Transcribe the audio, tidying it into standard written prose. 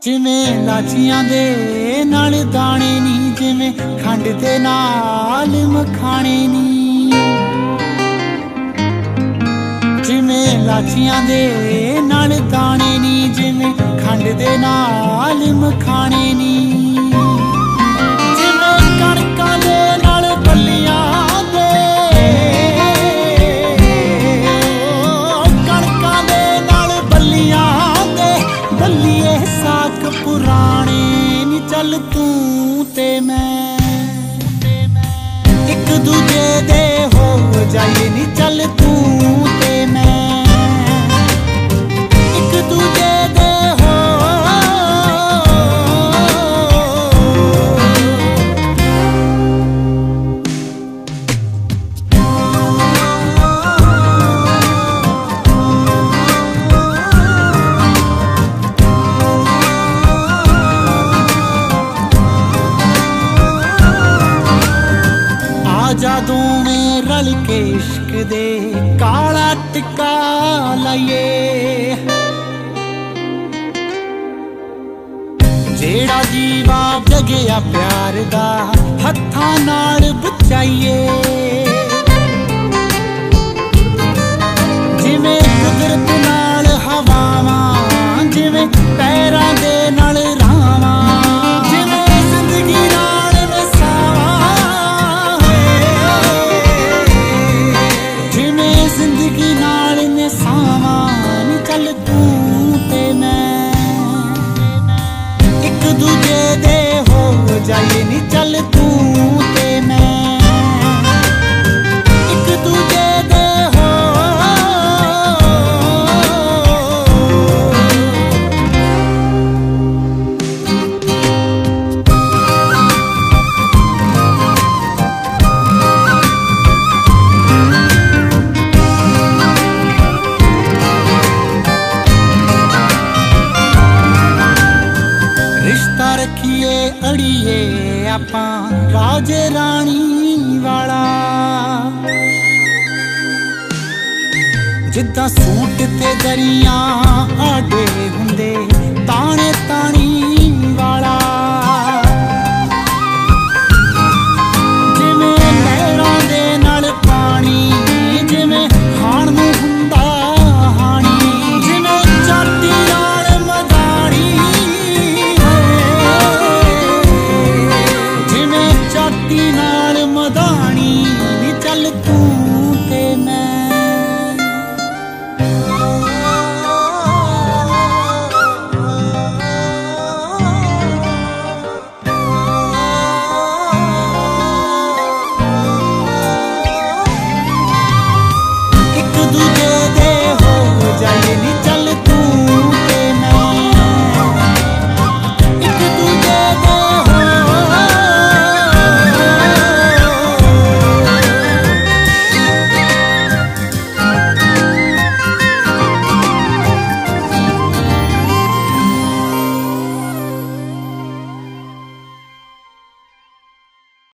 जिवें लाचियां दे नाल दाने नी, जिवें खंड दे नाल मखाने नी। जिवें लाचियां दे नाल दाने नी, जिवें खंड दे नाल मखाने नी। जिवें कणकां दे नाल बल्लियां दे, कणकां दे नाल बल्लियां दे, बल्लिए साक पुराने नी। चल तू ते मैं एक दूजे दे हो जाइए नी। चल तू ते मैं एक दूजे दे हो। जादू में रल के इश्क दे काला टिक्का लाइए, जेड़ा जीवा जगया प्यार दा हत्थां नाल बचाइए। जिवें कुदरत नाल हवावां, जिवें पैरां दे नाल रावां, जिवें जिंदगी नाल नसावां, जिवें जिंदगी नाल नसावां नी। चल तू ते मैं एक दूजे दे हो जाइए नी। चल तू ते मैं एक दूजे दे हो। रिश्ता रखिए अड़िए आपां राजे रानी वाला, जिद्दां सूट ते दरियां आडे हुंदे ताने तानी